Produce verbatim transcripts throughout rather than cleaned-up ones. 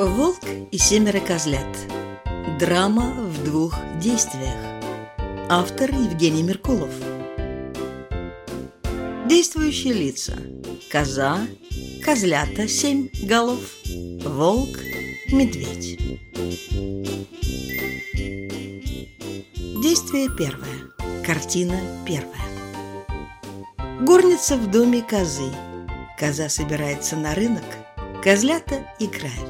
Волк и семеро козлят. Драма в двух действиях. Автор Евгений Меркулов. Действующие лица: коза, козлята семь голов, волк, медведь. Действие первое. Картина первая. Горница в доме козы. Коза собирается на рынок, козлята играют.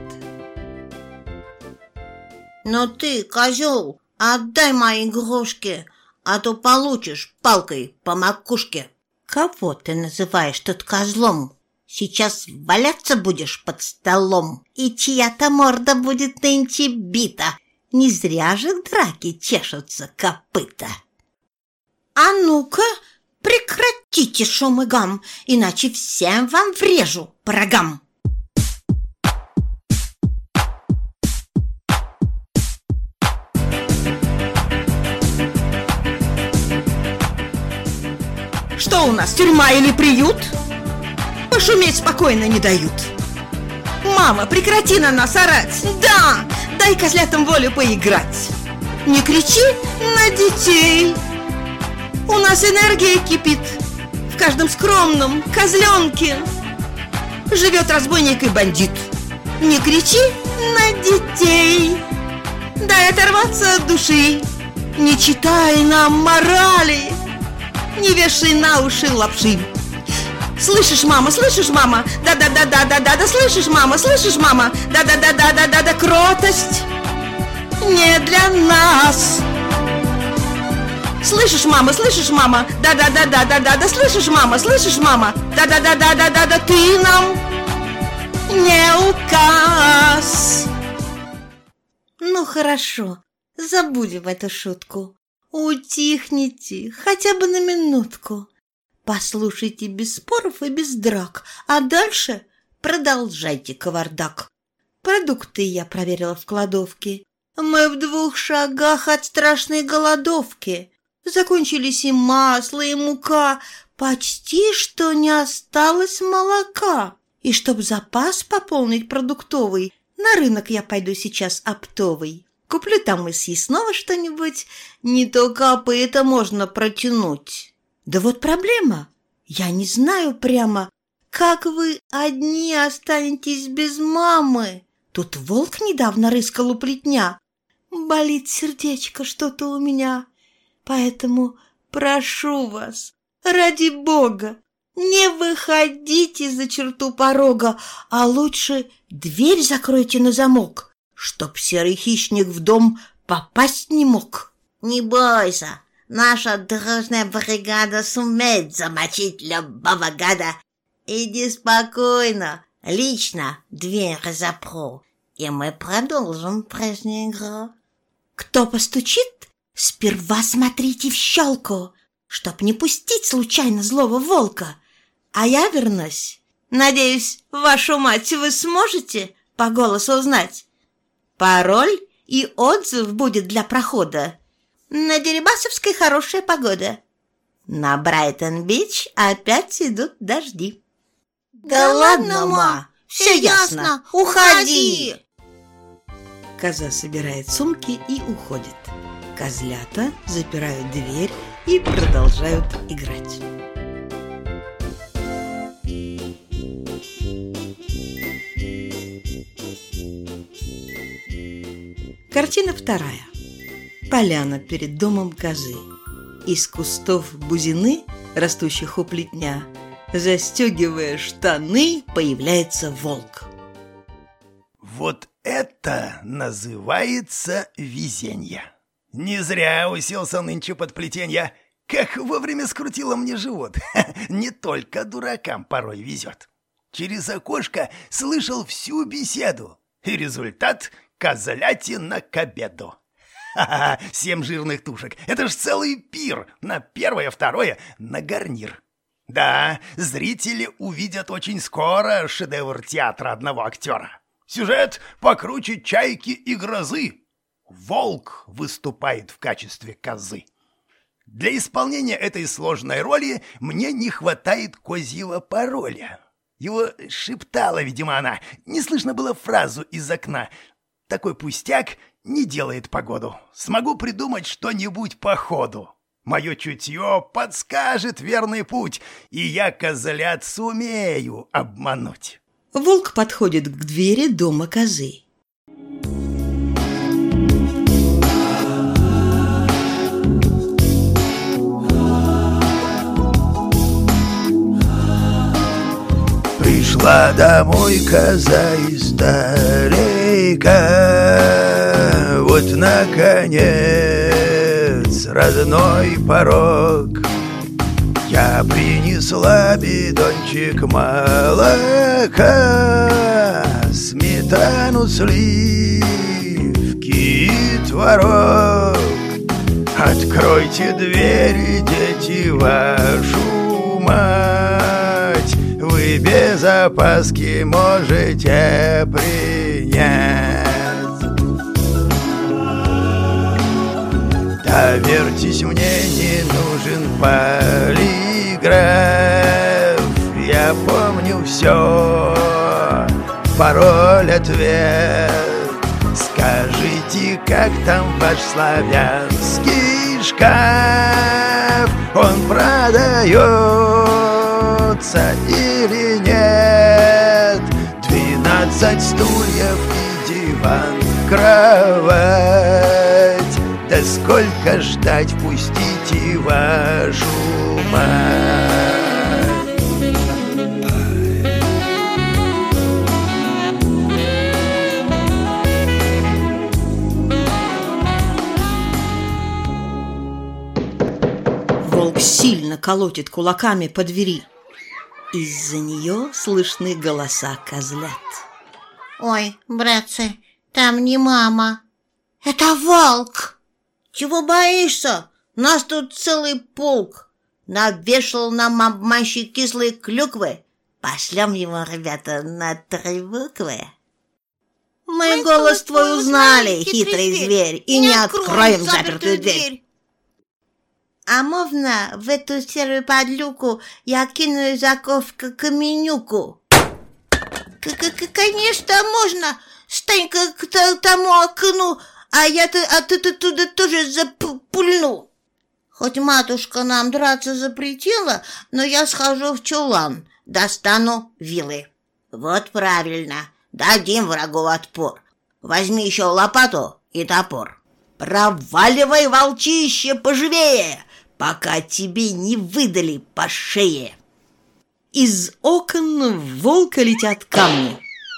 Но ты, козел, отдай мои игрушки, а то получишь палкой по макушке. Кого ты называешь тут козлом? Сейчас валяться будешь под столом, и чья-то морда будет нынче бита. Не зря же в драке чешутся копыта. А ну-ка, прекратите шум и гам, иначе всем вам врежу по рогам. Что у нас, тюрьма или приют? Пошуметь спокойно не дают. Мама, прекрати на нас орать. Да, дай козлятам волю поиграть. Не кричи на детей. У нас энергия кипит в каждом скромном козленке. Живет разбойник и бандит. Не кричи на детей. Дай оторваться от души. Не читай нам морали. Не вешай на уши лапши. Слышишь, мама, слышишь, мама? Да-да-да-да-да-да-да, слышишь, мама, слышишь, мама? Да-да-да-да-да-да-да, кротость не для нас. Слышишь, мама, слышишь, мама? Да-да-да-да-да-да-да, слышишь, мама, слышишь, мама? Да-да-да-да-да-да-да, ты нам не указ. Ну хорошо, забудем эту шутку. Утихните хотя бы на минутку. Послушайте без споров и без драк, а дальше продолжайте кавардак. Продукты я проверила в кладовке. Мы в двух шагах от страшной голодовки. Закончились и масло, и мука. Почти что не осталось молока. И чтоб запас пополнить продуктовый, на рынок я пойду сейчас оптовый. Куплю там и съестного что-нибудь, не то копыта можно протянуть. Да вот проблема. Я не знаю прямо, как вы одни останетесь без мамы. Тут волк недавно рыскал у плетня. Болит сердечко что-то у меня. Поэтому прошу вас, ради Бога, не выходите за черту порога, а лучше дверь закройте на замок, чтоб серый хищник в дом попасть не мог. Не бойся, наша дружная бригада сумеет замочить любого гада. Иди спокойно, лично дверь запру, и мы продолжим прежнюю игру. Кто постучит, сперва смотрите в щелку, чтоб не пустить случайно злого волка. А я вернусь. Надеюсь, вашу мать вы сможете по голосу узнать. Пароль и отзыв будет для прохода. На Дерибасовской хорошая погода. На Брайтон-Бич опять идут дожди. Да, да ладно, ма, все ясно, уходи. Коза собирает сумки и уходит. Козлята запирают дверь и продолжают играть. Картина вторая. Поляна перед домом козы. Из кустов бузины, растущих у плетня, застегивая штаны, появляется волк. Вот это называется везенье. Не зря уселся нынче под плетенье. Как вовремя скрутило мне живот. Не только дуракам порой везет. Через окошко слышал всю беседу. И результат — козлятина к обеду. Ха-ха, семь жирных тушек. Это ж целый пир. На первое, второе, на гарнир. Да, зрители увидят очень скоро шедевр театра одного актера. Сюжет покруче «Чайки и грозы». Волк выступает в качестве козы. Для исполнения этой сложной роли мне не хватает козьего пароля. Его шептала, видимо, она. Не слышно было фразу из окна. Такой пустяк не делает погоду. Смогу придумать что-нибудь по ходу. Мое чутье подскажет верный путь, и я козлят сумею обмануть. Волк подходит к двери дома козы. Пришла домой коза издалека, вот наконец родной порог. Я принесла бидончик молока, сметану, сливки и творог. Откройте двери, дети, вашу мать, вы без опаски можете принять. Доверьтесь мне, не нужен полиграф, я помню все, пароль, ответ. Скажите, как там ваш славянский шкаф, он продается или нет? Двенадцать стульев и диван, кровать. Да сколько ждать, пустите вашу мать. Волк сильно колотит кулаками по двери. Из-за нее слышны голоса козлят. Ой, братцы, там не мама. Это волк. Чего боишься? Нас тут целый полк. Навешал нам обманщик кислые клюквы. Пошлем его, ребята, на три буквы. Мы, Мы голос твой узнали, хитрый зверь, и не откроем запертую дверь. А можно в эту серую подлюку я кину заковку каменюку? Конечно, можно. Стань-ка к тому окну, а я оттуда тоже запульну. Хоть матушка нам драться запретила, но я схожу в чулан, достану вилы. Вот правильно, дадим врагу отпор. Возьми еще лопату и топор. Проваливай, волчище, поживее, пока тебе не выдали по шее. Из окон в волка летят камни.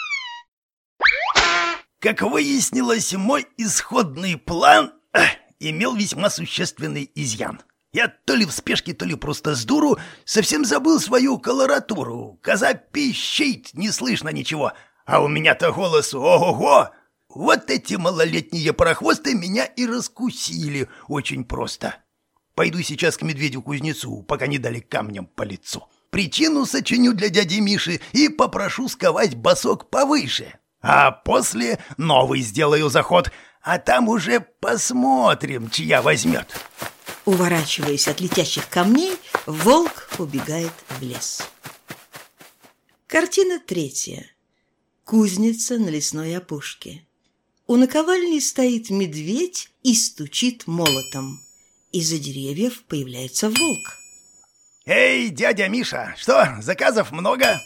Как выяснилось, мой исходный план э, имел весьма существенный изъян. Я то ли в спешке, то ли просто с дуру совсем забыл свою колоратуру. Коза пищит, не слышно ничего, а у меня-то голос ого-го. Вот эти малолетние парохвосты меня и раскусили очень просто. Пойду сейчас к медведю-кузнецу, пока не дали камнем по лицу. Причину сочиню для дяди Миши и попрошу сковать босок повыше. А после новый сделаю заход, а там уже посмотрим, чья возьмет. Уворачиваясь от летящих камней, волк убегает в лес. Картина третья. Кузница на лесной опушке. У наковальни стоит медведь и стучит молотом. Из-за деревьев появляется волк. Эй, дядя Миша, что, заказов много?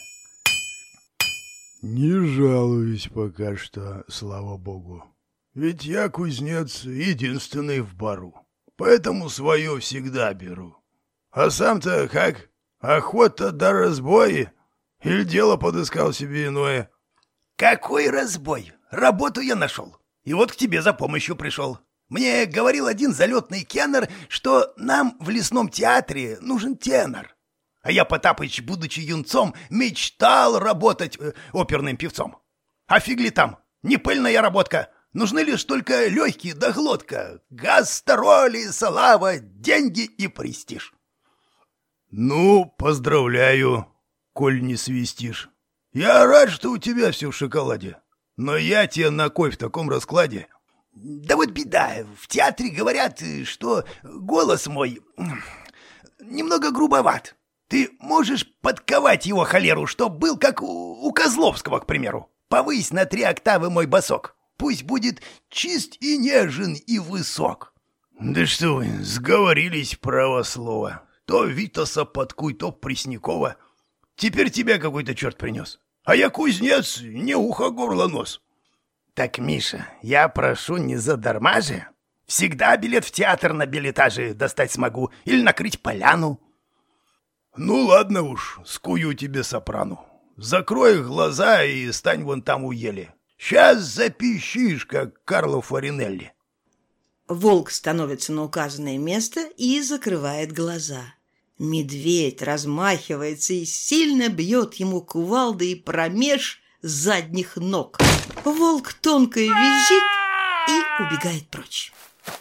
Не жалуюсь пока что, слава богу. Ведь я, кузнец, единственный в бару. Поэтому свое всегда беру. А сам-то как? Охота до разбоя? Или дело подыскал себе иное? Какой разбой? Работу я нашел. И вот к тебе за помощью пришел. Мне говорил один залетный кеннер, что нам в лесном театре нужен тенор. А я, Потапыч, будучи юнцом, мечтал работать э, оперным певцом. А фиг ли там, не пыльная работка. Нужны лишь только легкие да глотка, гастроли, слава, деньги и престиж. Ну, поздравляю, коль не свистишь. Я рад, что у тебя все в шоколаде. Но я тебе на кой в таком раскладе? Да вот беда, в театре говорят, что голос мой немного грубоват. Ты можешь подковать его холеру, чтоб был как у, у Козловского, к примеру. Повысь на три октавы мой басок. Пусть будет чист и нежен и высок. Да что вы, сговорились, право слово. То Витаса подкуй, то Преснякова. Теперь тебя какой-то черт принес. А я кузнец, не ухо, горло, нос. Так, Миша, я прошу не задарма же. Всегда билет в театр на билетаже достать смогу или накрыть поляну. Ну ладно уж, скую тебе сопрану. Закрой глаза и стань вон там у ели. Сейчас запищишь, как Карло Фаринелли. Волк становится на указанное место и закрывает глаза. Медведь размахивается и сильно бьет ему кувалдой промеж задних ног. Волк тонко визжит и убегает прочь.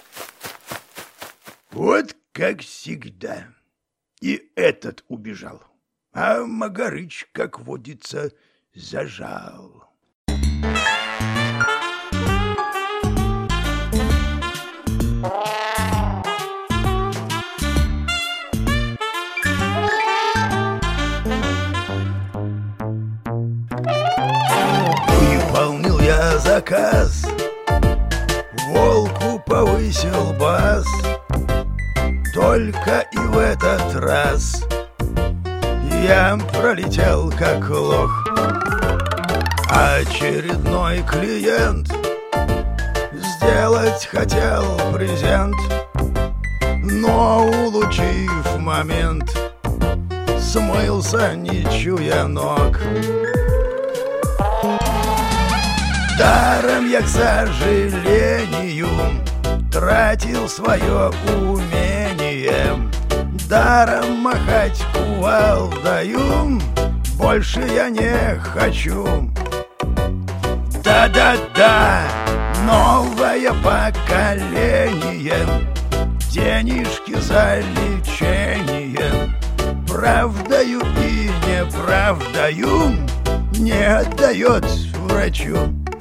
Вот как всегда. И этот убежал. А Магарыч, как водится, зажал. Выполнил я заказ, волку повысил бас. Только и в этот раз я пролетел как лох. Очередной клиент сделать хотел презент, но, улучив момент, смылся, не чуя ног. Даром я, к сожалению, тратил свое умение. Даром махать кувалдою больше я не хочу. Да-да-да, новое поколение, денежки за лечение правдою и неправдою не отдает врачу.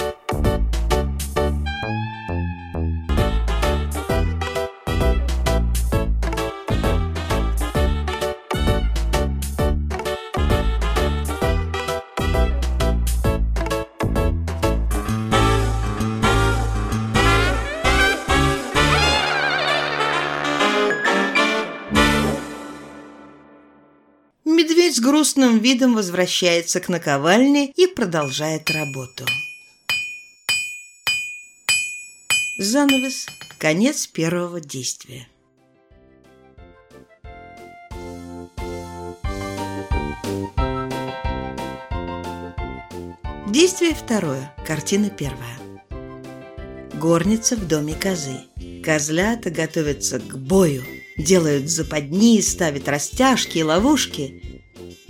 Медведь с грустным видом возвращается к наковальне и продолжает работу. Занавес. Конец первого действия. Действие второе. Картина первая. Горница в доме козы. Козлята готовятся к бою. Делают западни, ставят растяжки и ловушки.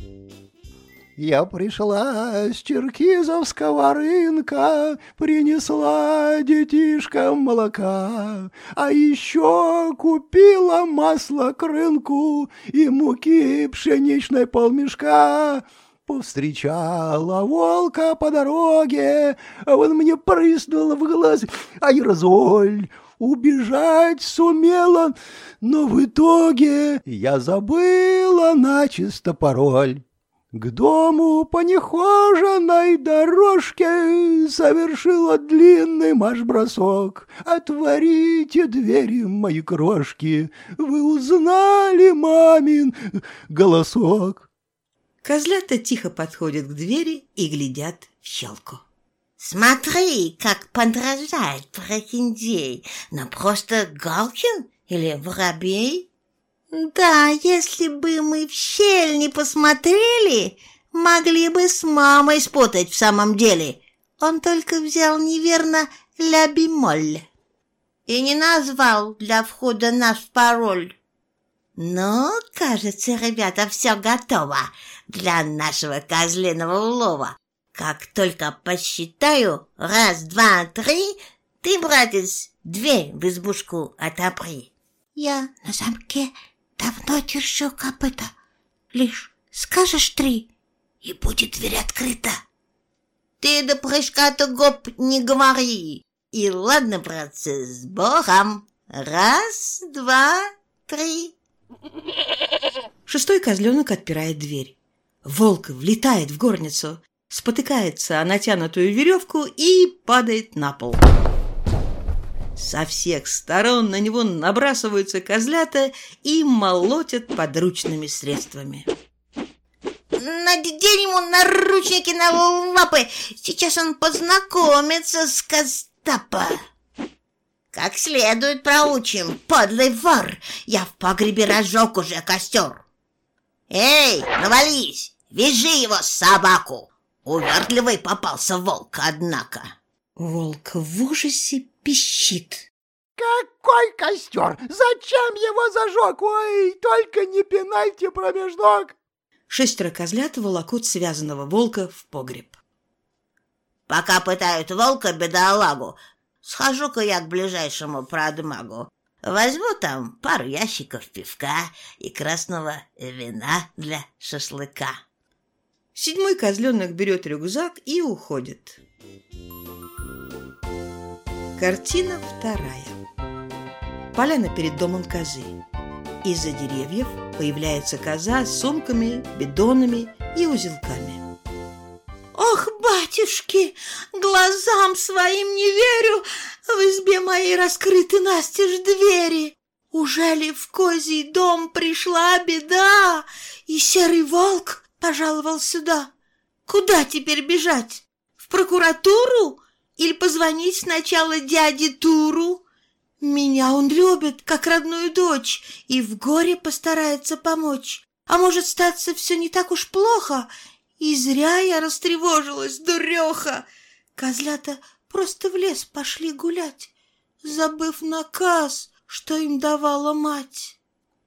Я пришла с черкизовского рынка, принесла детишкам молока, а еще купила масло к рынку и муки пшеничной полмешка. Повстречала волка по дороге, а он мне прыснул в глаз аэрозоль. Убежать сумела, но в итоге я забыла начисто пароль. К дому по нехоженной дорожке совершила длинный марш-бросок. Отворите двери, мои крошки, вы узнали мамин голосок. Козлята тихо подходят к двери и глядят в щелку. Смотри, как подражает прохиндей, но просто Галкин или Воробей? Да, если бы мы в щель не посмотрели, могли бы с мамой спутать в самом деле. Он только взял неверно ля бемоль и не назвал для входа наш пароль. Ну, кажется, ребята, все готово для нашего козлиного улова. Как только посчитаю, раз, два, три, ты, братец, дверь в избушку отопри. Я на замке давно держу копыта. Лишь скажешь три, и будет дверь открыта. Ты до прыжка-то, гоп, не говори. И ладно, братцы, с Богом. Раз, два, три. Шестой козленок отпирает дверь. Волк влетает в горницу, спотыкается о натянутую веревку и падает на пол. Со всех сторон на него набрасываются козлята и молотят подручными средствами. Надень ему наручники на лапы. Сейчас он познакомится с Костапа. Как следует проучим, подлый вор. Я в погребе разжег уже костер. Эй, навались, вяжи его, собаку. Увертливый попался волк, однако. Волк в ужасе пищит. Какой костер? Зачем его зажег? Ой, только не пинайте промеж ног. Шестеро козлят волокут связанного волка в погреб. Пока пытают волка, бедолагу, схожу-ка я к ближайшему продмагу. Возьму там пару ящиков пивка и красного вина для шашлыка. Седьмой козленок берет рюкзак и уходит. Картина вторая. Поляна перед домом козы. Из-за деревьев появляется коза с сумками, бидонами и узелками. Ох, батюшки, глазам своим не верю, в избе моей раскрыты настежь двери. Ужели в козий дом пришла беда, и серый волк пожаловал сюда? Куда теперь бежать? В прокуратуру? Или позвонить сначала дяде Туру? Меня он любит, как родную дочь, и в горе постарается помочь. А может, статься все не так уж плохо, и зря я растревожилась, дуреха. Козлята просто в лес пошли гулять, забыв наказ, что им давала мать.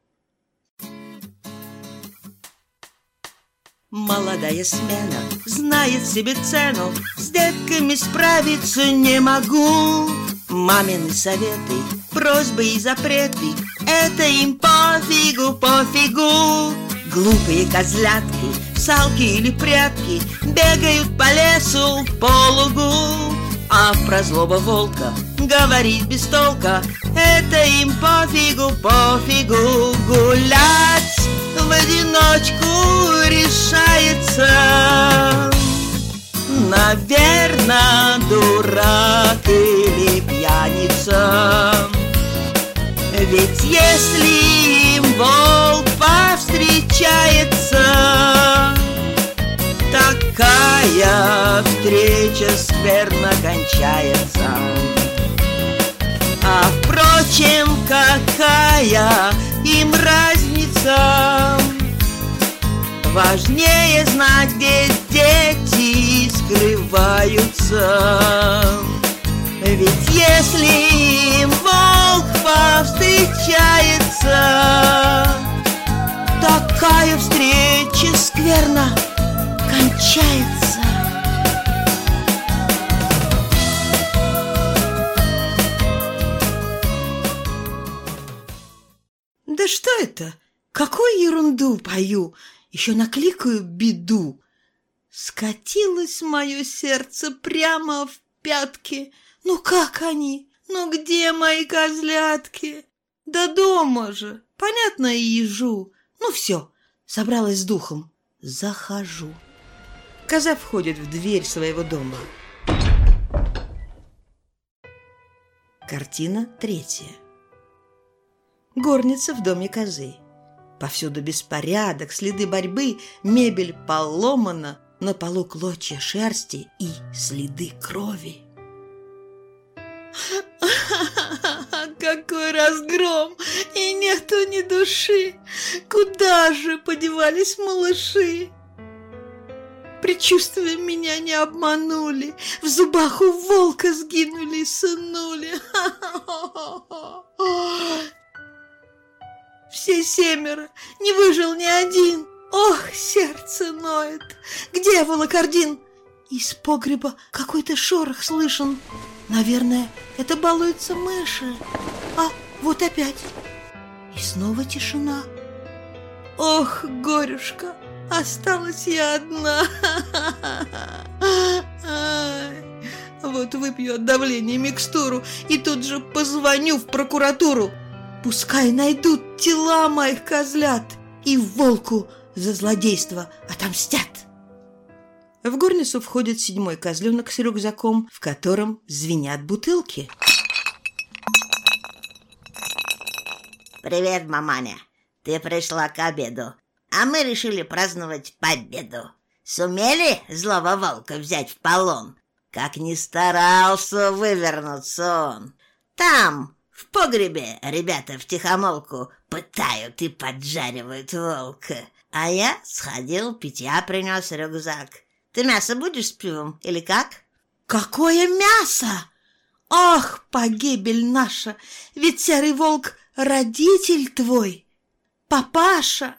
Молодая смена знает себе цену, с детками справиться не могу. Мамины советы, просьбы и запреты, это им пофигу, пофигу. Глупые козлятки, салки или прятки бегают по лесу по лугу. А про злого волка говорить без толка, это им пофигу, пофигу. Гулять в одиночку решается, наверно, дурак или пьяница. Ведь если им волк повстречается, такая встреча скверно кончается. А впрочем, какая им разница? Важнее знать, где дети скрываются. Ведь если им волк повстречается, такая встреча скверно кончается. Да что это? Какую ерунду пою? Еще накликаю беду. Скатилось мое сердце прямо в пятки. Ну как они? Ну где мои козлятки? До дома же, понятно, и ежу. Ну все, собралась с духом. Захожу. Коза входит в дверь своего дома. Картина третья. Горница в доме козы. Повсюду беспорядок, следы борьбы, мебель поломана, на полу клочья шерсти и следы крови. Какой разгром! И нету ни души! Куда же подевались малыши? Предчувствия меня не обманули, в зубах у волка сгинули сынули. Все семеро, не выжил ни один. Ох, сердце ноет. Где волокордин? Из погреба какой-то шорох слышен. Наверное, это балуются мыши. А, вот опять. И снова тишина. Ох, горюшка, осталась я одна. Вот выпью от давления микстуру и тут же позвоню в прокуратуру. Пускай найдут тела моих козлят и волку за злодейство отомстят. В горницу входит седьмой козленок с рюкзаком, в котором звенят бутылки. Привет, маманя. Ты пришла к обеду, а мы решили праздновать победу. Сумели злого волка взять в полон? Как ни старался вывернуться он. Там, в погребе, ребята втихомолку пытают и поджаривают волка. А я сходил, питья принес, рюкзак. Ты мясо будешь с пивом или как? Какое мясо? Ах, погибель наша! Ведь серый волк — родитель твой, папаша.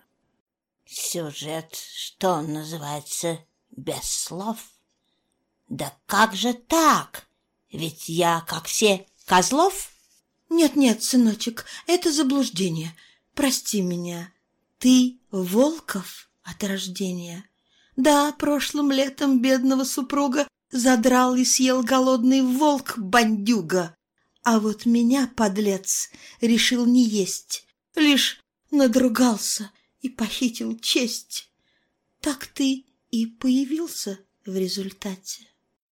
Сюжет, что называется, без слов. Да как же так? Ведь я, как все, Козлов? Нет-нет, сыночек, это заблуждение. Прости меня. Ты Волков от рождения. Да, прошлым летом бедного супруга задрал и съел голодный волк-бандюга. А вот меня, подлец, решил не есть, лишь надругался и похитил честь. Так ты и появился в результате.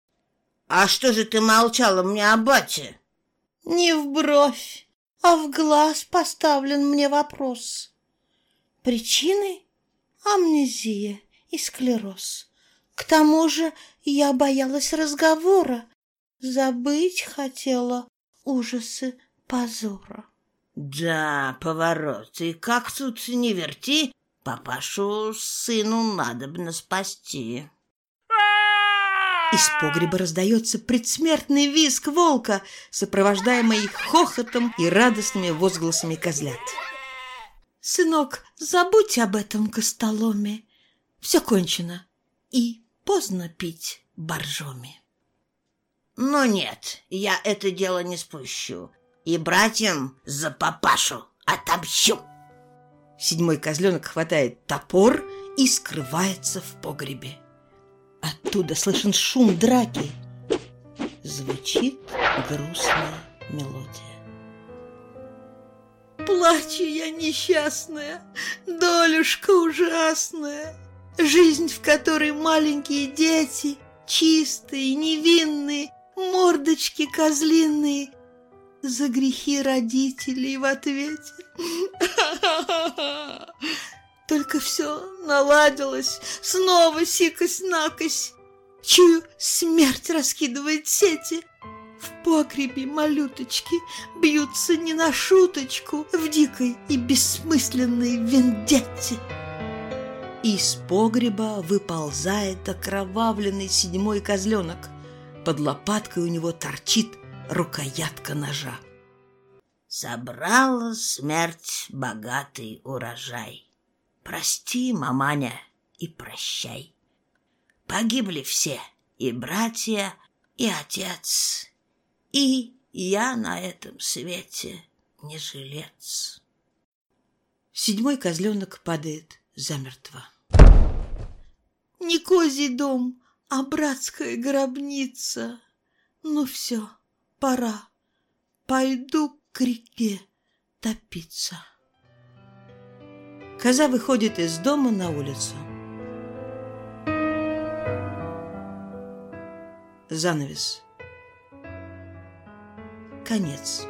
А что же ты молчала мне о бате? Не в бровь, а в глаз поставлен мне вопрос. Причины — амнезия и склероз. К тому же я боялась разговора, забыть хотела ужасы позора. Да, поворот, и как тут не верти, папашу сыну надобно спасти. Из погреба раздается предсмертный визг волка, сопровождаемый хохотом и радостными возгласами козлят. Сынок, забудь об этом костоломе. Все кончено, и поздно пить боржоми. Но нет, я это дело не спущу, и братьям за папашу отомщу. Седьмой козленок хватает топор и скрывается в погребе. Оттуда слышен шум драки. Звучит грустная мелодия. Плачу я несчастная, долюшка ужасная, жизнь, в которой маленькие дети, чистые, невинные, мордочки козлиные, за грехи родителей в ответе. Только все наладилось, снова сикость-накость. Чую, смерть раскидывает сети. В погребе малюточки бьются не на шуточку в дикой и бессмысленной вендетте. Из погреба выползает окровавленный седьмой козленок. Под лопаткой у него торчит рукоятка ножа. Собрала смерть богатый урожай. Прости, маманя, и прощай. Погибли все, и братья, и отец, и я на этом свете не жилец. Седьмой козленок падает замертво. Не козий дом, а братская гробница. Ну все, пора, пойду к реке топиться. Коза выходит из дома на улицу. Занавес. Конец.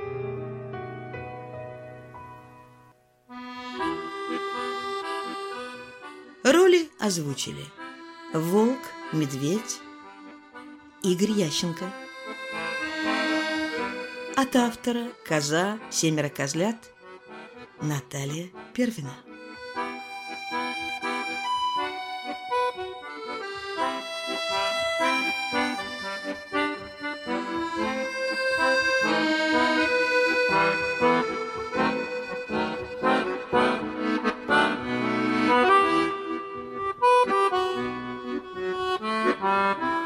Роли озвучили Волк, Медведь, Игорь Ященко. От автора «Коза», «Семеро козлят» Наталья Первина. Thank you.